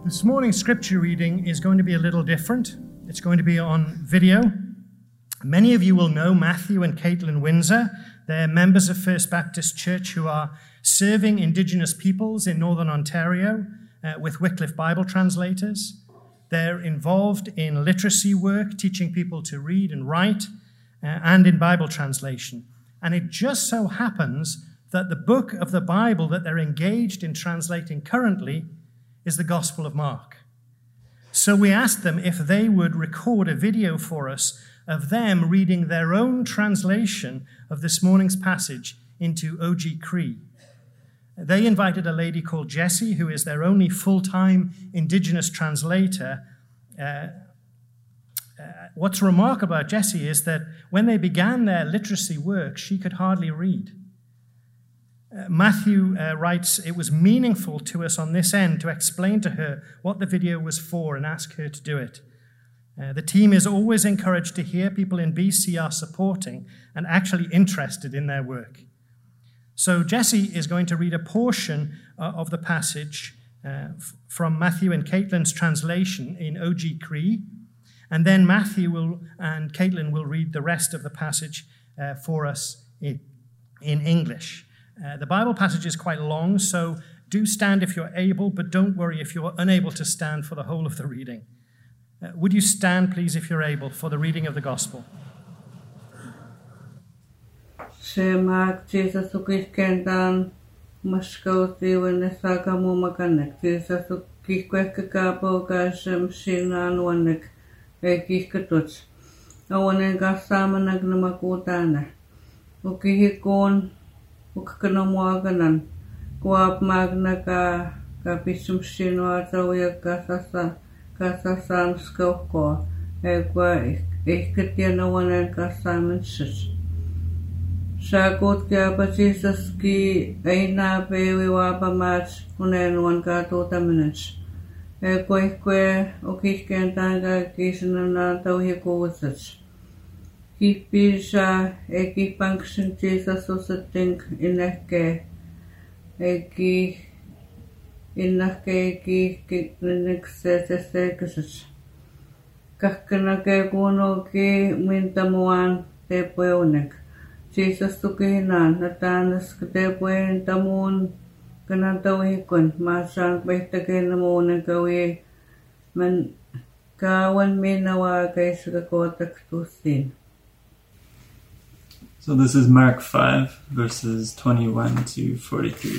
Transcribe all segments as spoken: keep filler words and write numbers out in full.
This morning's scripture reading is going to be a little different. It's going to be on video. Many of you will know Matthew and Caitlin Windsor. They're members of First Baptist Church who are serving Indigenous peoples in Northern Ontario uh, with Wycliffe Bible translators. They're involved in literacy work, teaching people to read and write, uh, and in Bible translation. And it just so happens that the book of the Bible that they're engaged in translating currently is the Gospel of Mark. So we asked them if they would record a video for us of them reading their own translation of this morning's passage into Oji Cree. They invited a lady called Jessie, who is their only full-time Indigenous translator. Uh, uh, what's remarkable about Jessie is that when they began their literacy work, she could hardly read. Uh, Matthew uh, writes, it was meaningful to us on this end to explain to her what the video was for and ask her to do it. Uh, the team is always encouraged to hear people in B C are supporting and actually interested in their work. So Jessie is going to read a portion uh, of the passage uh, f- from Matthew and Caitlin's translation in Oji Cree, and then Matthew will and Caitlin will read the rest of the passage uh, for us in, in English. Uh, the Bible passage is quite long, so do stand if you're able, but don't worry if you're unable to stand for the whole of the reading. Uh, would you stand, please, if you're able, for the reading of the Gospel? Semak Jesus ukiskentan maskauti wenesaka mumakanek Jesus ukikwekakapo kasem sinan wanek ekikatuts awanen kasamanak namakutana ukihikon ukkanamwaganan kuap magna ka kapisum sinwa tawya kasasa kasasan skauko ekwa iketiana wanen kasamen sis Sakot kaya pa Jesus ki ay napewi wapa mats unenuan ka tota minutes. E kwe kwe o kiskentan ka kisanan tawhi kuwasats. Kipi sa e ki panksin Jesus o sa tink inake. E ki inake ki kiklinik se se se kasats. Kakana ke kuno ki mintamuan te pweunek. Jesus tukinan natanas katepuen tamun kanatawikon masang pehtakin namun kawi man kawan minawa kay sakakotak tusin. So this is Mark five, verses twenty-one to forty-three.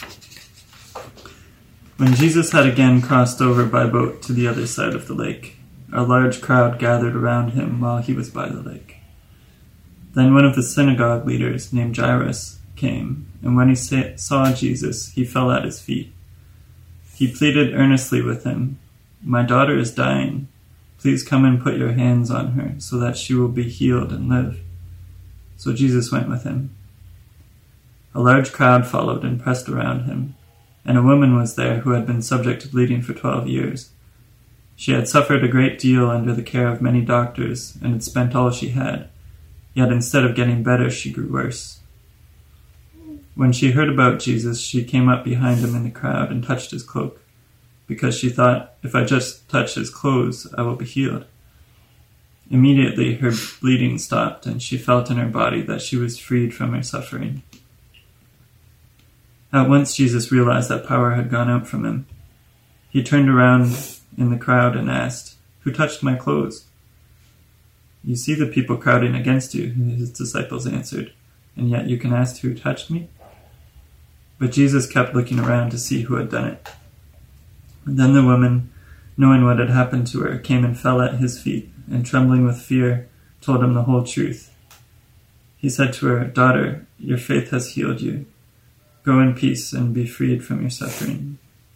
When Jesus had again crossed over by boat to the other side of the lake, a large crowd gathered around him while he was by the lake. Then one of the synagogue leaders, named Jairus, came, and when he saw Jesus, he fell at his feet. He pleaded earnestly with him, "My daughter is dying. Please come and put your hands on her, so that she will be healed and live." So Jesus went with him. A large crowd followed and pressed around him, and a woman was there who had been subject to bleeding for twelve years. She had suffered a great deal under the care of many doctors, and had spent all she had. Yet instead of getting better, she grew worse. When she heard about Jesus, she came up behind him in the crowd and touched his cloak, because she thought, if I just touch his clothes, I will be healed. Immediately her bleeding stopped, and she felt in her body that she was freed from her suffering. At once Jesus realized that power had gone out from him. He turned around in the crowd and asked, "Who touched my clothes?" "You see the people crowding against you," his disciples answered, "and yet you can ask who touched me?" But Jesus kept looking around to see who had done it. And then the woman, knowing what had happened to her, came and fell at his feet, and trembling with fear, told him the whole truth. He said to her, "Daughter, your faith has healed you. Go in peace and be freed from your suffering."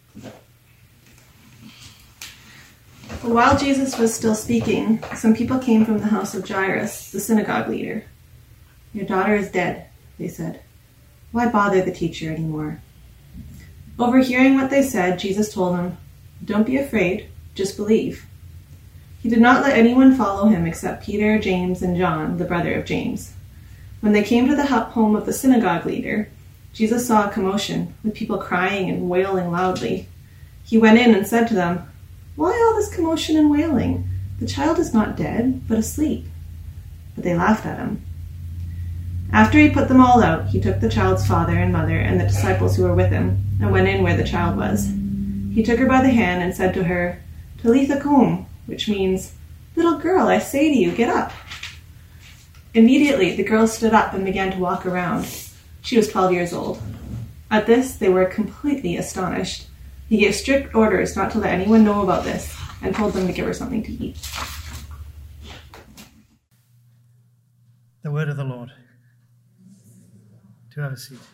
While Jesus was still speaking, some people came from the house of Jairus, the synagogue leader. "Your daughter is dead," they said. "Why bother the teacher anymore?" Overhearing what they said, Jesus told them, "Don't be afraid, just believe." He did not let anyone follow him except Peter, James, and John, the brother of James. When they came to the home of the synagogue leader, Jesus saw a commotion, with people crying and wailing loudly. He went in and said to them, "Why all this commotion and wailing? The child is not dead, but asleep." But they laughed at him. After he put them all out, he took the child's father and mother and the disciples who were with him, and went in where the child was. He took her by the hand and said to her, "Talitha koum," which means, "Little girl, I say to you, get up." Immediately the girl stood up and began to walk around. She was twelve years old. At this they were completely astonished. He gave strict orders not to let anyone know about this, and told them to give her something to eat. The word of the Lord. Do have a seat.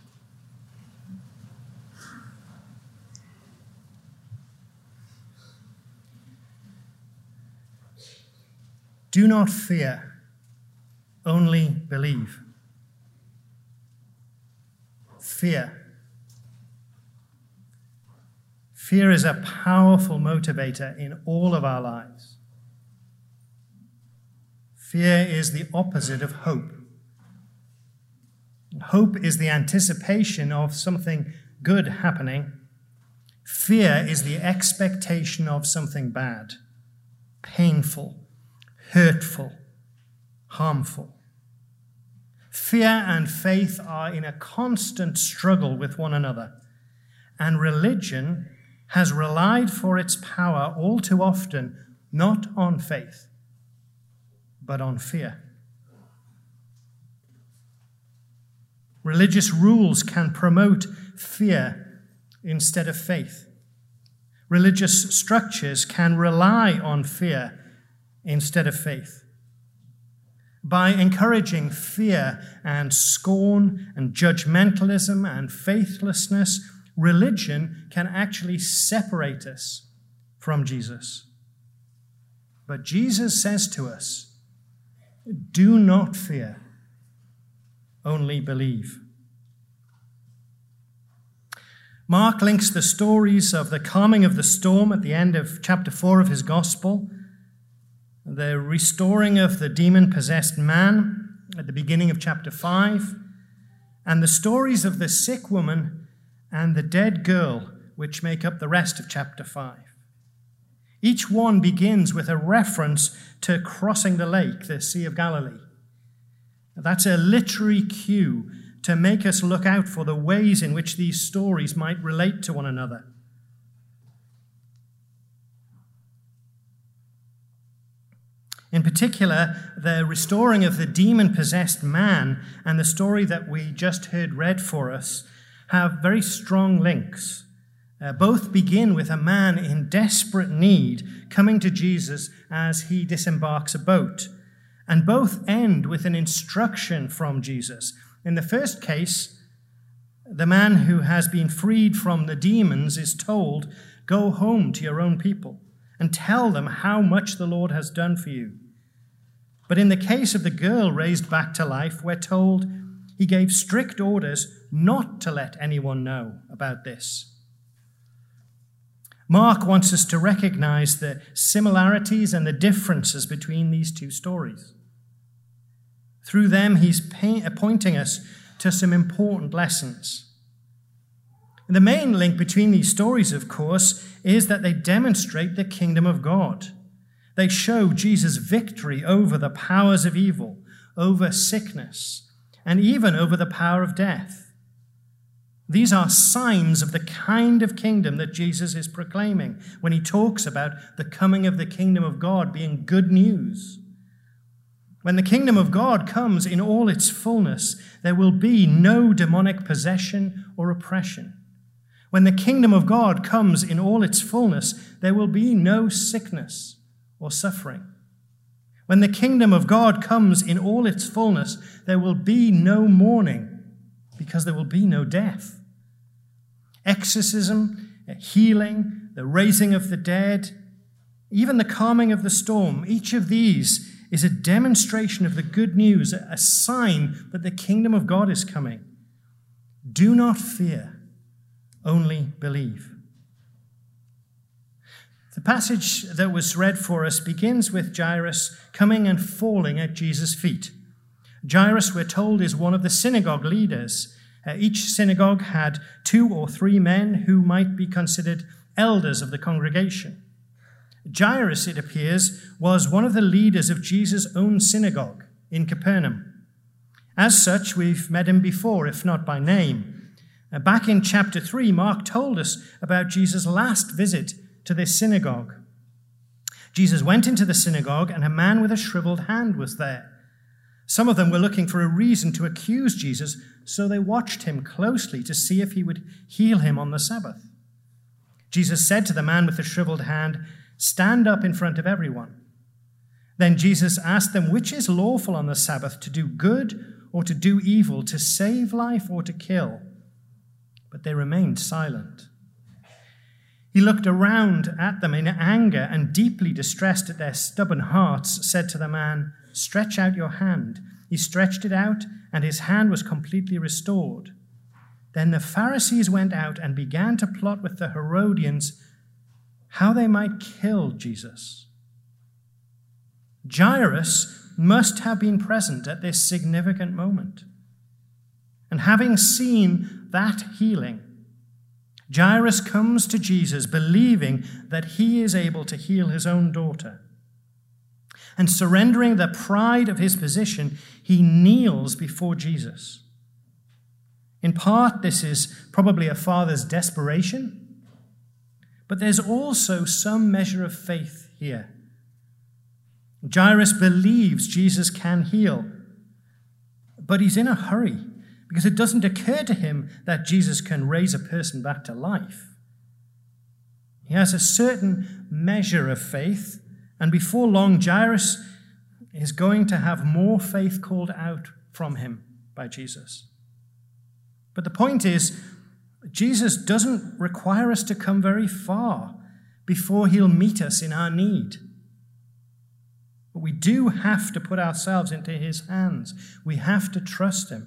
Do not fear, only believe. Fear. Fear is a powerful motivator in all of our lives. Fear is the opposite of hope. Hope is the anticipation of something good happening. Fear is the expectation of something bad, painful, hurtful, harmful. Fear and faith are in a constant struggle with one another, and religion has relied for its power all too often not on faith, but on fear. Religious rules can promote fear instead of faith. Religious structures can rely on fear instead of faith. By encouraging fear and scorn and judgmentalism and faithlessness, religion can actually separate us from Jesus. But Jesus says to us, "Do not fear, only believe." Mark links the stories of the calming of the storm at the end of chapter four of his gospel, the restoring of the demon-possessed man at the beginning of chapter five, and the stories of the sick woman and the dead girl, which make up the rest of chapter five. Each one begins with a reference to crossing the lake, the Sea of Galilee. That's a literary cue to make us look out for the ways in which these stories might relate to one another. In particular, the restoring of the demon-possessed man and the story that we just heard read for us have very strong links. Uh, both begin with a man in desperate need coming to Jesus as he disembarks a boat, and both end with an instruction from Jesus. In the first case, the man who has been freed from the demons is told, "Go home to your own people and tell them how much the Lord has done for you." But in the case of the girl raised back to life, we're told he gave strict orders not to let anyone know about this. Mark wants us to recognize the similarities and the differences between these two stories. Through them, he's pointing us to some important lessons. And the main link between these stories, of course, is that they demonstrate the kingdom of God. They show Jesus' victory over the powers of evil, over sickness, and even over the power of death. These are signs of the kind of kingdom that Jesus is proclaiming when he talks about the coming of the kingdom of God being good news. When the kingdom of God comes in all its fullness, there will be no demonic possession or oppression. When the kingdom of God comes in all its fullness, there will be no sickness or suffering. When the kingdom of God comes in all its fullness, there will be no mourning, because there will be no death. Exorcism, healing, the raising of the dead, even the calming of the storm, each of these is a demonstration of the good news, a sign that the kingdom of God is coming. Do not fear, only believe. The passage that was read for us begins with Jairus coming and falling at Jesus' feet. Jairus, we're told, is one of the synagogue leaders. Uh, each synagogue had two or three men who might be considered elders of the congregation. Jairus, it appears, was one of the leaders of Jesus' own synagogue in Capernaum. As such, we've met him before, if not by name. Back in chapter three, Mark told us about Jesus' last visit to this synagogue. Jesus went into the synagogue, and a man with a shriveled hand was there. Some of them were looking for a reason to accuse Jesus, so they watched him closely to see if he would heal him on the Sabbath. Jesus said to the man with the shriveled hand, "Stand up in front of everyone." Then Jesus asked them, "Which is lawful on the Sabbath, to do good or to do evil, to save life or to kill?" But they remained silent. He looked around at them in anger and, deeply distressed at their stubborn hearts, said to the man, "Stretch out your hand." He stretched it out, and his hand was completely restored. Then the Pharisees went out and began to plot with the Herodians how they might kill Jesus. Jairus must have been present at this significant moment. And having seen that healing, Jairus comes to Jesus believing that he is able to heal his own daughter. And surrendering the pride of his position, he kneels before Jesus. In part, this is probably a father's desperation, but there's also some measure of faith here. Jairus believes Jesus can heal, but he's in a hurry because it doesn't occur to him that Jesus can raise a person back to life. He has a certain measure of faith, and before long, Jairus is going to have more faith called out from him by Jesus. But the point is, Jesus doesn't require us to come very far before he'll meet us in our need. But we do have to put ourselves into his hands. We have to trust him.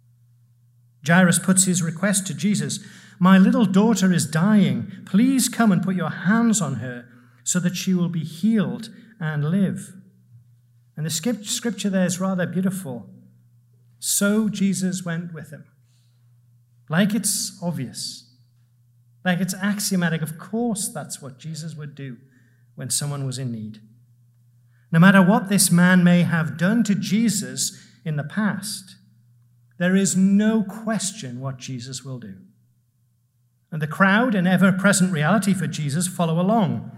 Jairus puts his request to Jesus, "My little daughter is dying. Please come and put your hands on her so that she will be healed and live." And the scripture there is rather beautiful. So Jesus went with him. Like it's obvious, like it's axiomatic. Of course, that's what Jesus would do when someone was in need. No matter what this man may have done to Jesus in the past, there is no question what Jesus will do. And the crowd, an ever-present reality for Jesus, follow along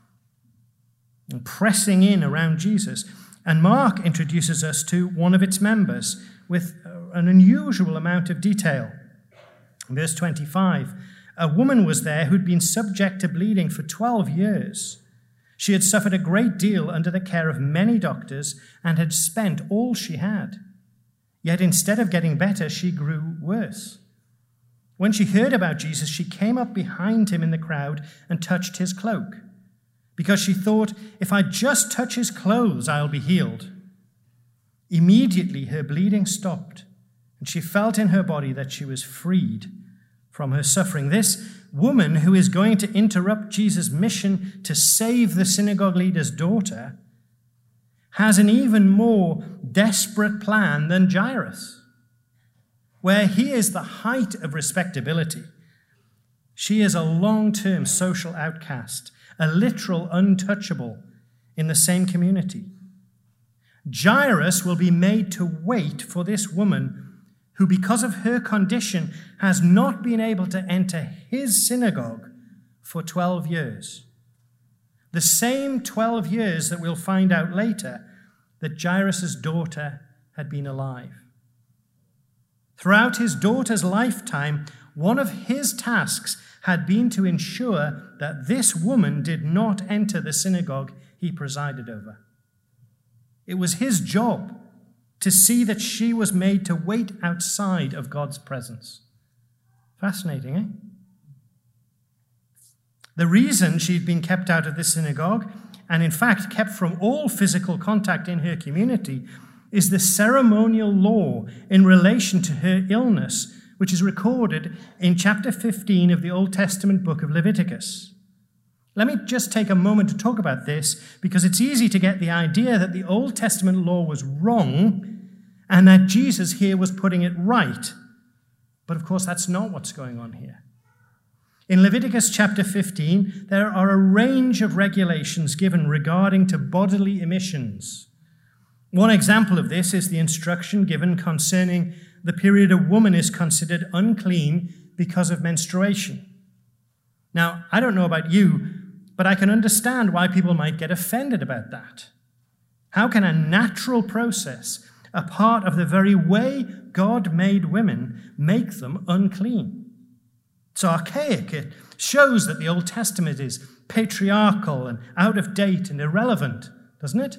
and pressing in around Jesus. And Mark introduces us to one of its members with an unusual amount of detail. In verse twenty-five, a woman was there who'd been subject to bleeding for twelve years. She had suffered a great deal under the care of many doctors and had spent all she had. Yet instead of getting better, she grew worse. When she heard about Jesus, she came up behind him in the crowd and touched his cloak, because she thought, "If I just touch his clothes, I'll be healed." Immediately her bleeding stopped, and she felt in her body that she was freed from her suffering. This woman, who is going to interrupt Jesus' mission to save the synagogue leader's daughter, has an even more desperate plan than Jairus. Where he is the height of respectability, she is a long-term social outcast, a literal untouchable in the same community. Jairus will be made to wait for this woman who, because of her condition, has not been able to enter his synagogue for twelve years. The same twelve years that we'll find out later that Jairus' daughter had been alive. Throughout his daughter's lifetime, one of his tasks had been to ensure that this woman did not enter the synagogue he presided over. It was his job to see that she was made to wait outside of God's presence. Fascinating, eh? The reason she'd been kept out of the synagogue, and in fact kept from all physical contact in her community, is the ceremonial law in relation to her illness, which is recorded in chapter fifteen of the Old Testament book of Leviticus. Let me just take a moment to talk about this, because it's easy to get the idea that the Old Testament law was wrong and that Jesus here was putting it right. But of course, that's not what's going on here. In Leviticus chapter fifteen, there are a range of regulations given regarding to bodily emissions. One example of this is the instruction given concerning the period a woman is considered unclean because of menstruation. Now, I don't know about you, but I can understand why people might get offended about that. How can a natural process, a part of the very way God made women, make them unclean? It's archaic. It shows that the Old Testament is patriarchal and out of date and irrelevant, doesn't it?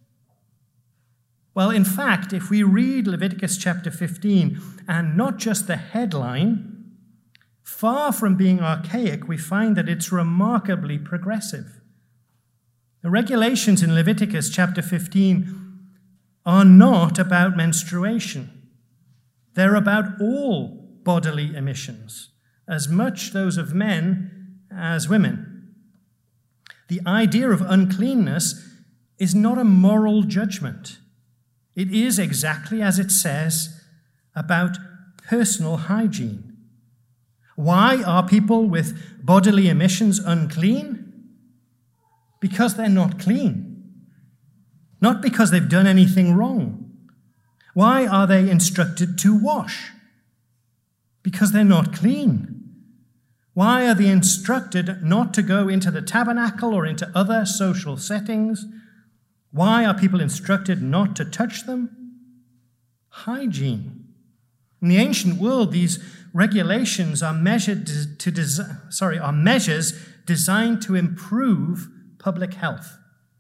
Well, in fact, if we read Leviticus chapter fifteen, and not just the headline, far from being archaic, we find that it's remarkably progressive. The regulations in Leviticus chapter fifteen are not about menstruation. They're about all bodily emissions, as much those of men as women. The idea of uncleanness is not a moral judgment. It is exactly as it says about personal hygiene. Why are people with bodily emissions unclean? Because they're not clean. Not because they've done anything wrong. Why are they instructed to wash? Because they're not clean. Why are they instructed not to go into the tabernacle or into other social settings? Why are people instructed not to touch them? Hygiene. In the ancient world, these regulations are measured to desi- sorry, are measures designed to improve public health.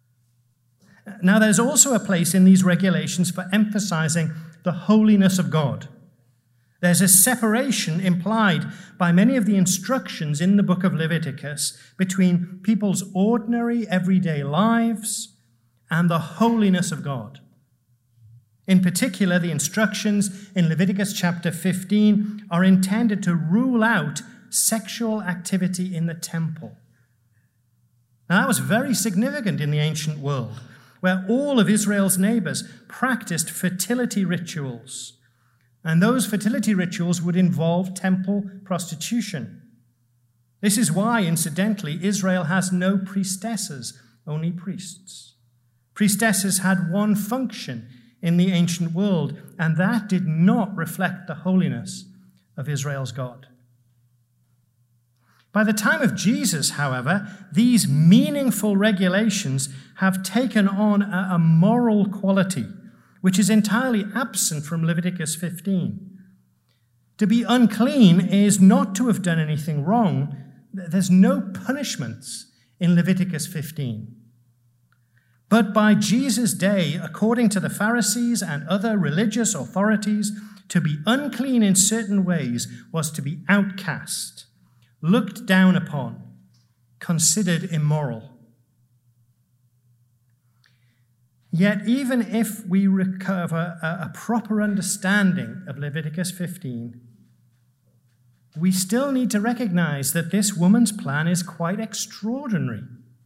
Now, there's also a place in these regulations for emphasizing the holiness of God. There's a separation implied by many of the instructions in the book of Leviticus between people's ordinary, everyday lives and the holiness of God. In particular, the instructions in Leviticus chapter fifteen are intended to rule out sexual activity in the temple. Now, that was very significant in the ancient world, where all of Israel's neighbors practiced fertility rituals. And those fertility rituals would involve temple prostitution. This is why, incidentally, Israel has no priestesses, only priests. Priestesses had one function in the ancient world, and that did not reflect the holiness of Israel's God. By the time of Jesus, however, these meaningful regulations have taken on a, a moral quality which is entirely absent from Leviticus fifteen. To be unclean is not to have done anything wrong. There's no punishments in Leviticus fifteen. But by Jesus' day, according to the Pharisees and other religious authorities, to be unclean in certain ways was to be outcast, looked down upon, considered immoral. Yet even if we recover a, a proper understanding of Leviticus fifteen, we still need to recognize that this woman's plan is quite extraordinary.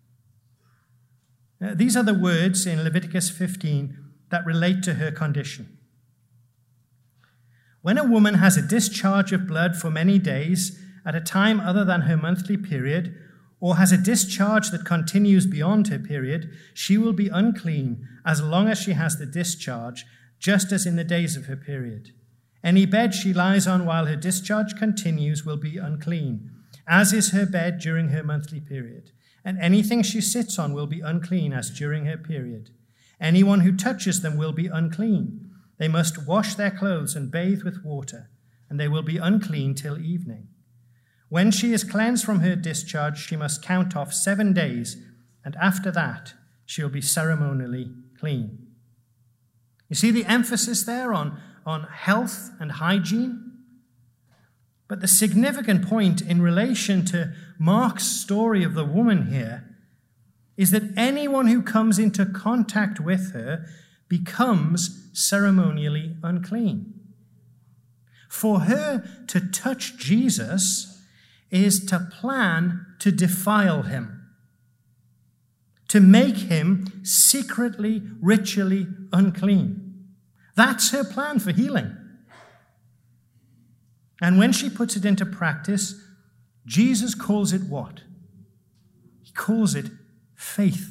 Uh, these are the words in Leviticus fifteen that relate to her condition. When a woman has a discharge of blood for many days at a time other than her monthly period, or has a discharge that continues beyond her period, she will be unclean as long as she has the discharge, just as in the days of her period. Any bed she lies on while her discharge continues will be unclean, as is her bed during her monthly period. And anything she sits on will be unclean as during her period. Anyone who touches them will be unclean. They must wash their clothes and bathe with water, and they will be unclean till evening. When she is cleansed from her discharge, she must count off seven days, and after that, she will be ceremonially clean. You see the emphasis there on, on health and hygiene? But the significant point in relation to Mark's story of the woman here is that anyone who comes into contact with her becomes ceremonially unclean. For her to touch Jesus is to plan to defile him, to make him secretly, ritually unclean. That's her plan for healing. And when she puts it into practice, Jesus calls it what? He calls it faith.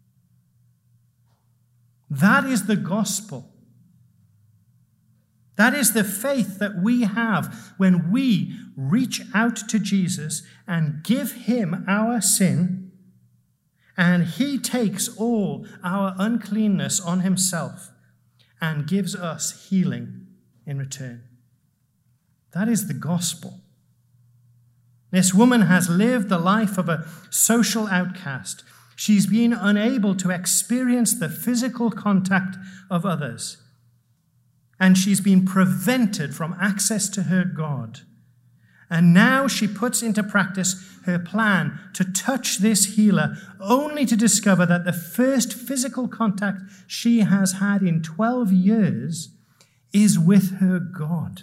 That is the gospel. That is the faith that we have when we reach out to Jesus and give him our sin, and he takes all our uncleanness on himself and gives us healing in return. That is the gospel. This woman has lived the life of a social outcast. She's been unable to experience the physical contact of others, and she's been prevented from access to her God. And now she puts into practice her plan to touch this healer, only to discover that the first physical contact she has had in twelve years is with her God.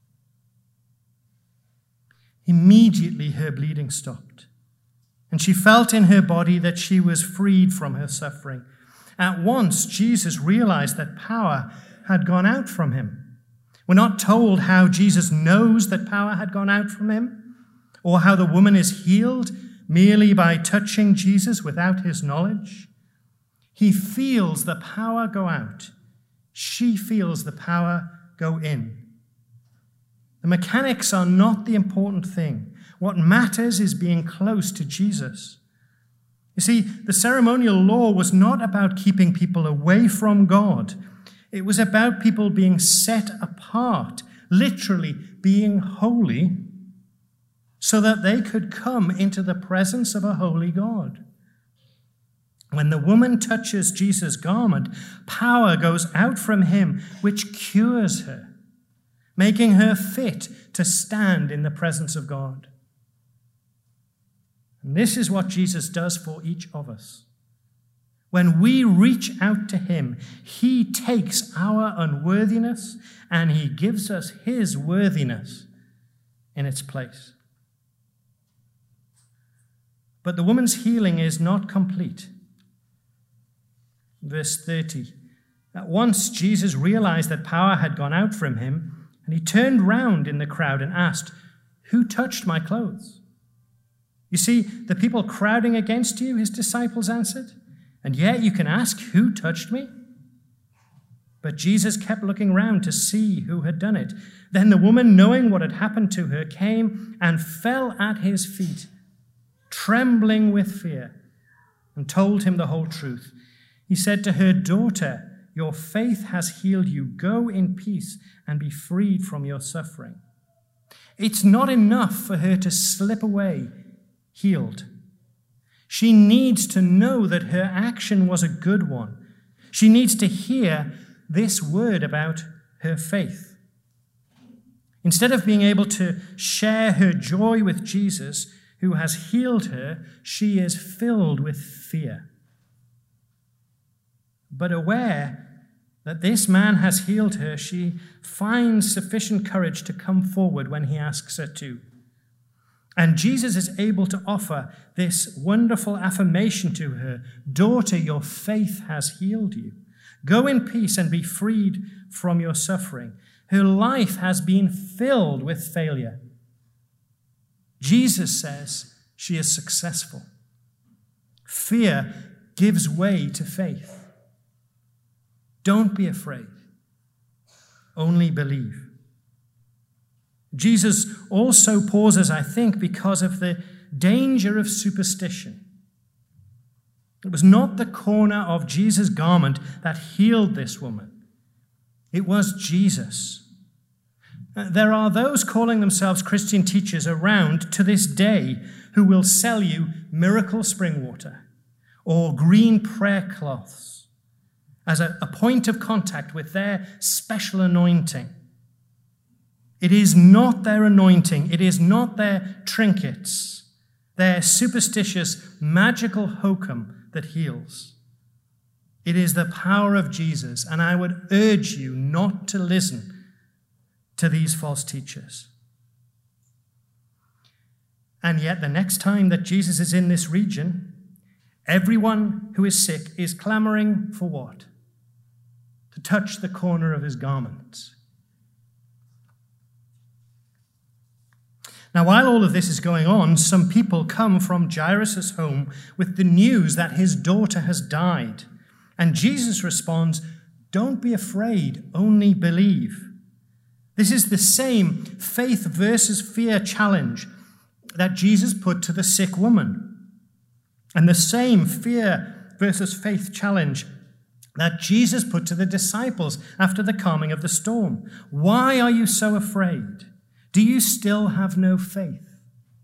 Immediately her bleeding stopped, and she felt in her body that she was freed from her suffering. At once, Jesus realized that power had gone out from him. We're not told how Jesus knows that power had gone out from him, or how the woman is healed merely by touching Jesus without his knowledge. He feels the power go out. She feels the power go in. The mechanics are not the important thing. What matters is being close to Jesus. You see, the ceremonial law was not about keeping people away from God. It was about people being set apart, literally being holy, so that they could come into the presence of a holy God. When the woman touches Jesus' garment, power goes out from him, which cures her, making her fit to stand in the presence of God. And this is what Jesus does for each of us. When we reach out to him, he takes our unworthiness and he gives us his worthiness in its place. But the woman's healing is not complete. Verse thirty. At once Jesus realized that power had gone out from him, and he turned round in the crowd and asked, "Who touched my clothes?" You see, the people crowding against you, his disciples answered, and yet you can ask, "Who touched me?" But Jesus kept looking round to see who had done it. Then the woman, knowing what had happened to her, came and fell at his feet, trembling with fear, and told him the whole truth. He said to her, "Daughter, your faith has healed you. Go in peace and be freed from your suffering." It's not enough for her to slip away healed. She needs to know that her action was a good one. She needs to hear this word about her faith. Instead of being able to share her joy with Jesus, who has healed her, she is filled with fear. But aware that this man has healed her, she finds sufficient courage to come forward when he asks her to. And Jesus is able to offer this wonderful affirmation to her: "Daughter, your faith has healed you. Go in peace and be freed from your suffering." Her life has been filled with failure. Jesus says she is successful. Fear gives way to faith. Don't be afraid. Only believe. Jesus also pauses, I think, because of the danger of superstition. It was not the corner of Jesus' garment that healed this woman. It was Jesus. There are those calling themselves Christian teachers around to this day who will sell you miracle spring water or green prayer cloths as a, a point of contact with their special anointing. It is not their anointing. It is not their trinkets, their superstitious, magical hokum that heals. It is the power of Jesus, and I would urge you not to listen to these false teachers. And yet, the next time that Jesus is in this region, everyone who is sick is clamoring for what? To touch the corner of his garment. Now, while all of this is going on, some people come from Jairus' home with the news that his daughter has died. And Jesus responds, "Don't be afraid, only believe." This is the same faith versus fear challenge that Jesus put to the sick woman, and the same fear versus faith challenge that Jesus put to the disciples after the calming of the storm. Why are you so afraid? Do you still have no faith?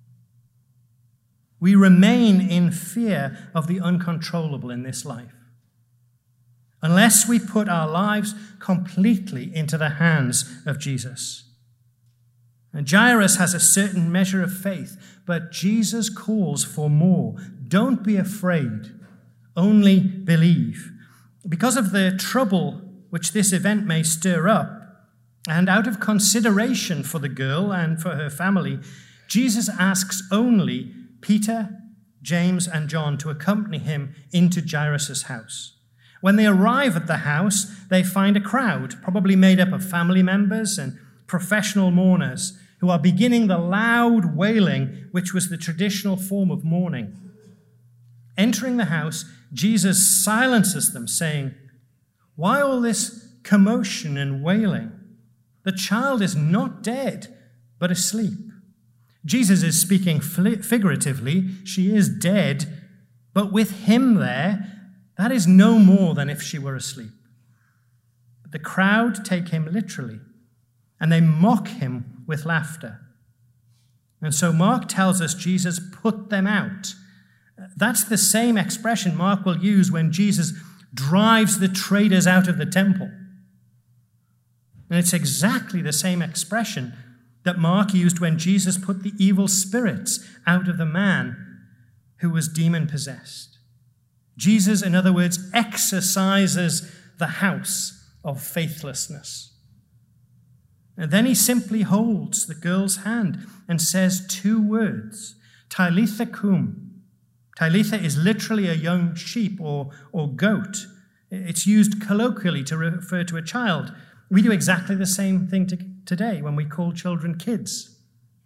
We remain in fear of the uncontrollable in this life, unless we put our lives completely into the hands of Jesus. And Jairus has a certain measure of faith, but Jesus calls for more. Don't be afraid, only believe. Because of the trouble which this event may stir up, and out of consideration for the girl and for her family, Jesus asks only Peter, James, and John to accompany him into Jairus' house. When they arrive at the house, they find a crowd, probably made up of family members and professional mourners, who are beginning the loud wailing which was the traditional form of mourning. Entering the house, Jesus silences them, saying, "Why all this commotion and wailing? The child is not dead, but asleep." Jesus is speaking figuratively. She is dead, but with him there, that is no more than if she were asleep. But the crowd take him literally, and they mock him with laughter. And so Mark tells us Jesus put them out. That's the same expression Mark will use when Jesus drives the traders out of the temple. And it's exactly the same expression that Mark used when Jesus put the evil spirits out of the man who was demon-possessed. Jesus, in other words, exercises the house of faithlessness. And then he simply holds the girl's hand and says two words, Talitha cum. Talitha is literally a young sheep or, or goat. It's used colloquially to refer to a child. We do exactly the same thing to, today when we call children kids.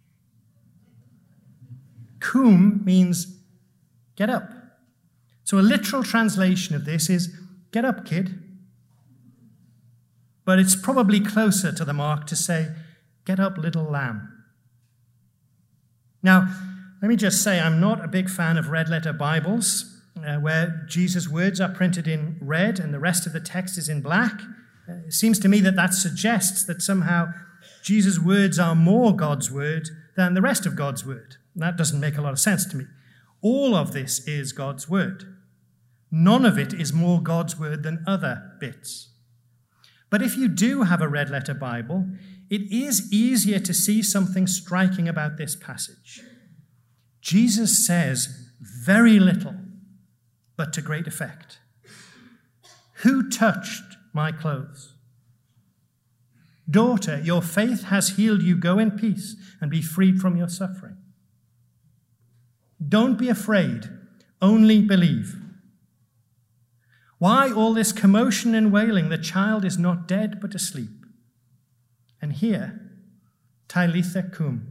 Cum means get up. So a literal translation of this is get up, kid. But it's probably closer to the mark to say, get up, little lamb. Now, let me just say I'm not a big fan of red letter Bibles, uh, where Jesus' words are printed in red and the rest of the text is in black. Uh, it seems to me that that suggests that somehow Jesus' words are more God's word than the rest of God's word. That doesn't make a lot of sense to me. All of this is God's word. None of it is more God's word than other bits. But if you do have a red letter Bible, it is easier to see something striking about this passage. Jesus says very little, but to great effect. Who touched my clothes? Daughter, your faith has healed you. Go in peace and be freed from your suffering. Don't be afraid, only believe. Why all this commotion and wailing? The child is not dead, but asleep. And here, Talitha cum.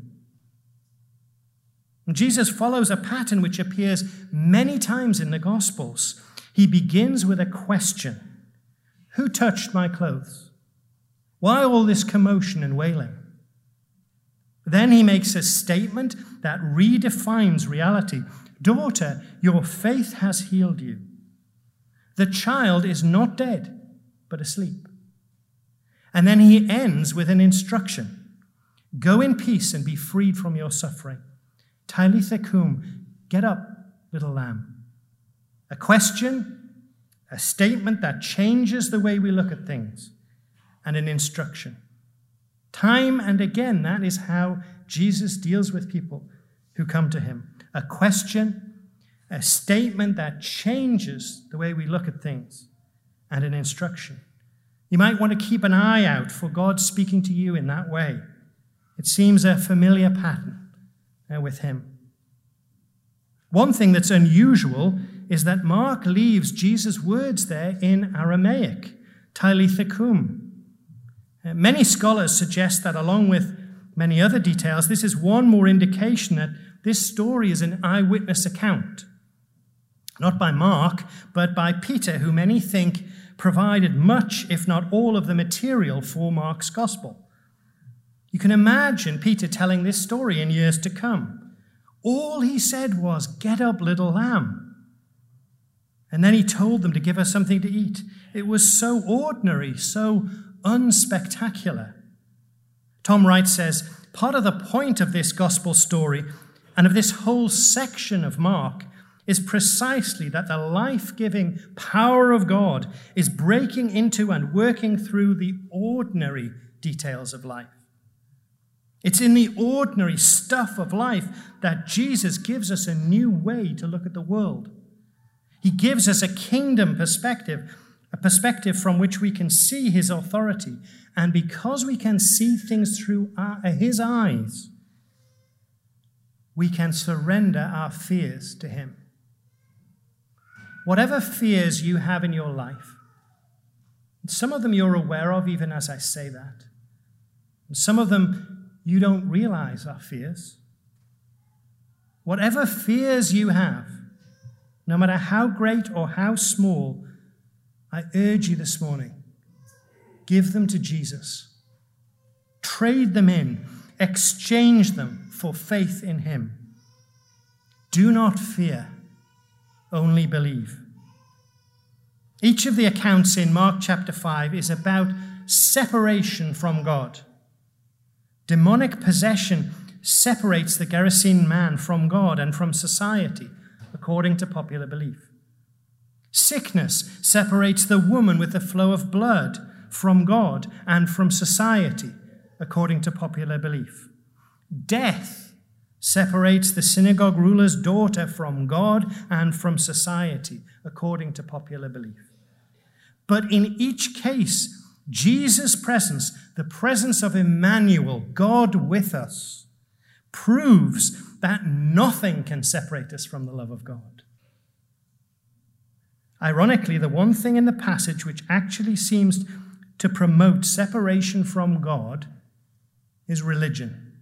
And Jesus follows a pattern which appears many times in the Gospels. He begins with a question. Who touched my clothes? Why all this commotion and wailing? Then he makes a statement that redefines reality. Daughter, your faith has healed you. The child is not dead, but asleep. And then he ends with an instruction. Go in peace and be freed from your suffering. Talitha cum, get up, little lamb. A question, a statement that changes the way we look at things, and an instruction. Time and again, that is how Jesus deals with people who come to him. A question, a statement that changes the way we look at things, and an instruction. You might want to keep an eye out for God speaking to you in that way. It seems a familiar pattern uh, with him. One thing that's unusual is that Mark leaves Jesus' words there in Aramaic, Talitha cum. Uh, many scholars suggest that along with many other details, this is one more indication that this story is an eyewitness account. Not by Mark, but by Peter, who many think provided much, if not all, of the material for Mark's gospel. You can imagine Peter telling this story in years to come. All he said was, "Get up, little lamb." And then he told them to give her something to eat. It was so ordinary, so unspectacular. Tom Wright says, part of the point of this gospel story and of this whole section of Mark is precisely that the life-giving power of God is breaking into and working through the ordinary details of life. It's in the ordinary stuff of life that Jesus gives us a new way to look at the world. He gives us a kingdom perspective, a perspective from which we can see his authority. And because we can see things through our, his eyes, we can surrender our fears to him. Whatever fears you have in your life, some of them you're aware of even as I say that, and some of them you don't realize are fears. Whatever fears you have, no matter how great or how small, I urge you this morning, give them to Jesus. Trade them in. Exchange them for faith in him. Do not fear, only believe. Each of the accounts in Mark chapter five is about separation from God. Demonic possession separates the Gerasene man from God and from society, according to popular belief. Sickness separates the woman with the flow of blood from God and from society, according to popular belief. Death separates the synagogue ruler's daughter from God and from society, according to popular belief. But in each case, Jesus' presence, the presence of Emmanuel, God with us, proves that nothing can separate us from the love of God. Ironically, the one thing in the passage which actually seems to promote separation from God is religion.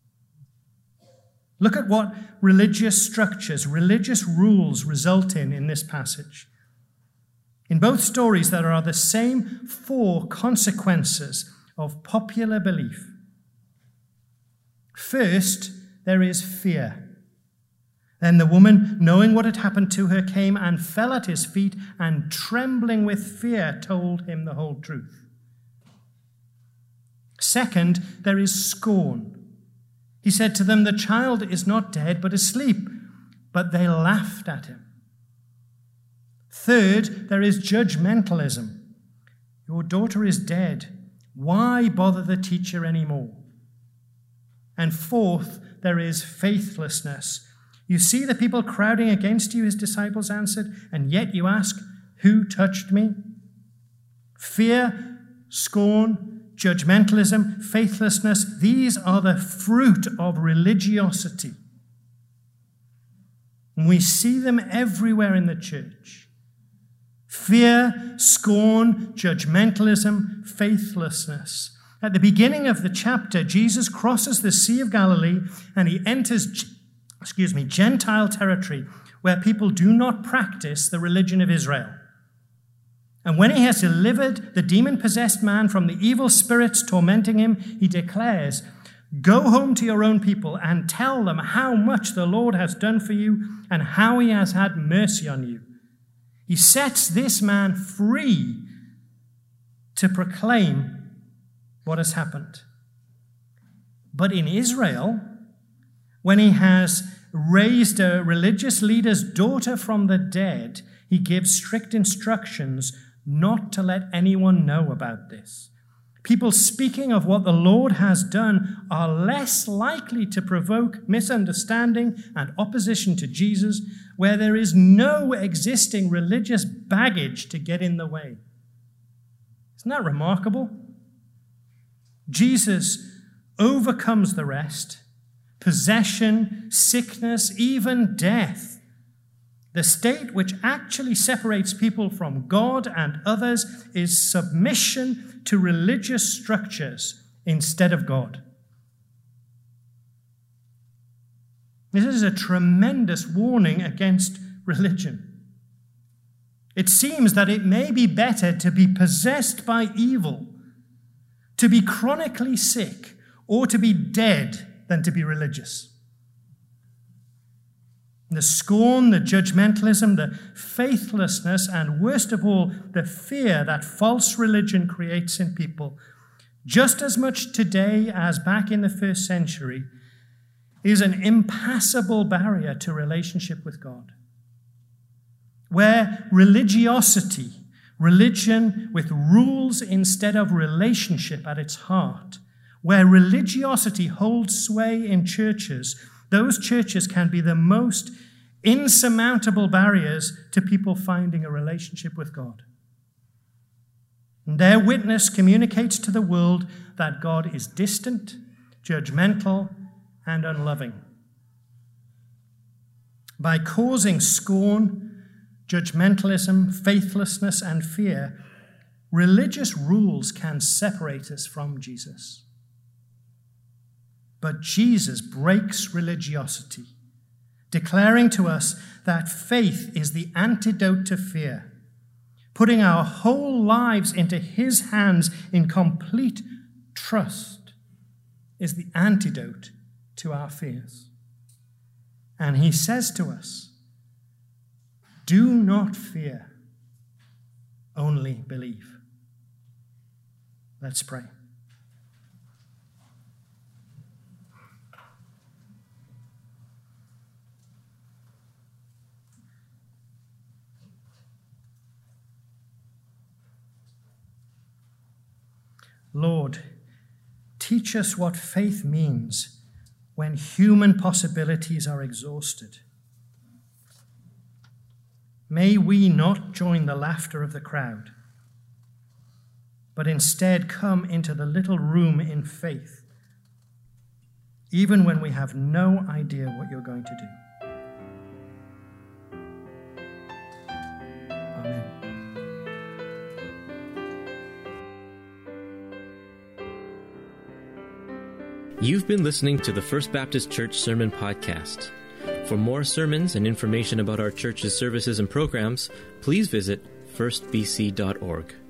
Look at what religious structures, religious rules result in in this passage. In both stories, there are the same four consequences of popular belief. First, there is fear. Then the woman, knowing what had happened to her, came and fell at his feet and, trembling with fear, told him the whole truth. Second, there is scorn. He said to them, "The child is not dead, but asleep." But they laughed at him. Third, there is judgmentalism. "Your daughter is dead. Why bother the teacher anymore?" And fourth, there is faithlessness. "You see the people crowding against you," his disciples answered, "and yet you ask, 'Who touched me?'" Fear, scorn, judgmentalism, faithlessness, these are the fruit of religiosity. And we see them everywhere in the church. Fear, scorn, judgmentalism, faithlessness. At the beginning of the chapter, Jesus crosses the Sea of Galilee and he enters, excuse me, Gentile territory where people do not practice the religion of Israel. And when he has delivered the demon-possessed man from the evil spirits tormenting him, he declares, "Go home to your own people and tell them how much the Lord has done for you and how he has had mercy on you." He sets this man free to proclaim what has happened. But in Israel, when he has raised a religious leader's daughter from the dead, he gives strict instructions not to let anyone know about this. People speaking of what the Lord has done are less likely to provoke misunderstanding and opposition to Jesus, where there is no existing religious baggage to get in the way. Isn't that remarkable? Jesus overcomes the rest, possession, sickness, even death. The state which actually separates people from God and others is submission to religious structures instead of God. This is a tremendous warning against religion. It seems that it may be better to be possessed by evil, to be chronically sick, or to be dead than to be religious. The scorn, the judgmentalism, the faithlessness, and worst of all, the fear that false religion creates in people, just as much today as back in the first century, is an impassable barrier to relationship with God. Where religiosity, religion with rules instead of relationship at its heart, where religiosity holds sway in churches, those churches can be the most insurmountable barriers to people finding a relationship with God. And their witness communicates to the world that God is distant, judgmental, and unloving. By causing scorn, judgmentalism, faithlessness, and fear, religious rules can separate us from Jesus. But Jesus breaks religiosity, declaring to us that faith is the antidote to fear. Putting our whole lives into his hands in complete trust is the antidote to our fears. And he says to us, do not fear, only believe. Let's pray. Lord, teach us what faith means when human possibilities are exhausted. May we not join the laughter of the crowd, but instead come into the little room in faith, even when we have no idea what you're going to do. Amen. You've been listening to the First Baptist Church Sermon Podcast. For more sermons and information about our church's services and programs, please visit first b c dot org.